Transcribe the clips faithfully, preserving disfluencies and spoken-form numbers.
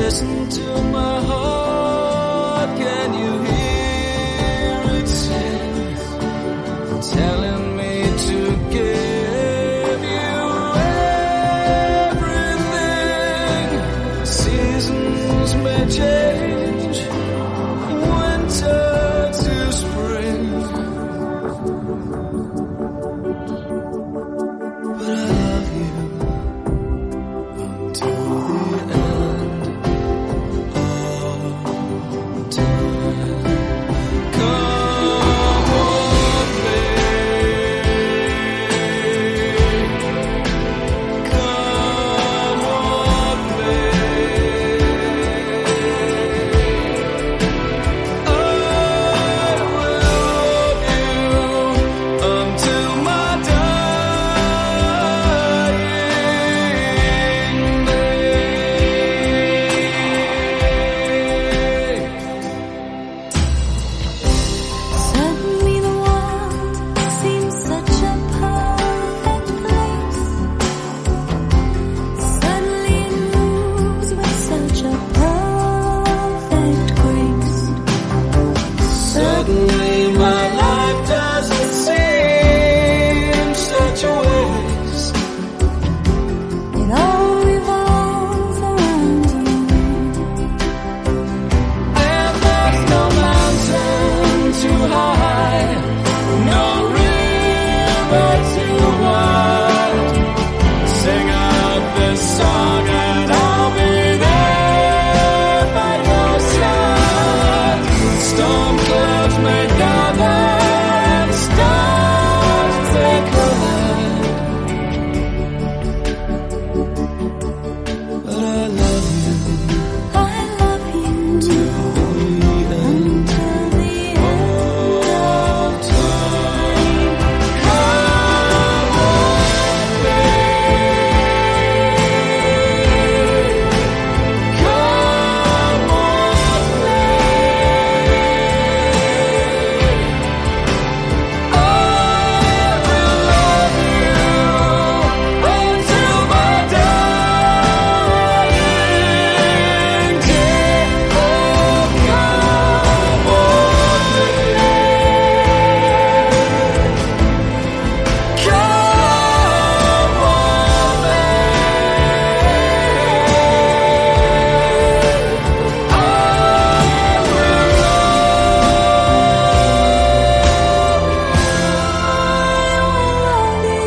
Listen to my heart, can you hear it sing? Telling me to give you everything. Seasons may change, winter to spring, but I love you until the end of time. Come walk me, come walk me. I will love you until my dying day. Suddenly the world seems such a perfect place. Suddenly it moves with such a perfect grace. Suddenly my life doesn't seem such a waste. It all revolves around you. And there's no mountain too high, no river too wide. Sing out this song and I'll be there by your side. Storm clouds may gather and stars may collide, but I love you I love you till the end until the end of time. Come walk me, come walk me. I will love you until my dying day. Oh, come walk me, come walk me. I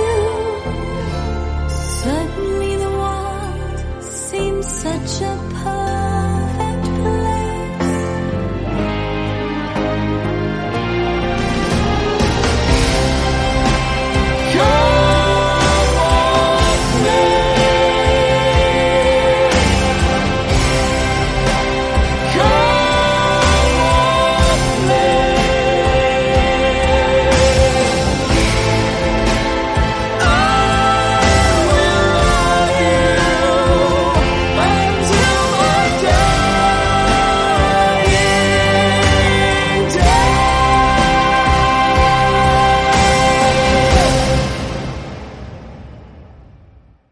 Suddenly the world seems such a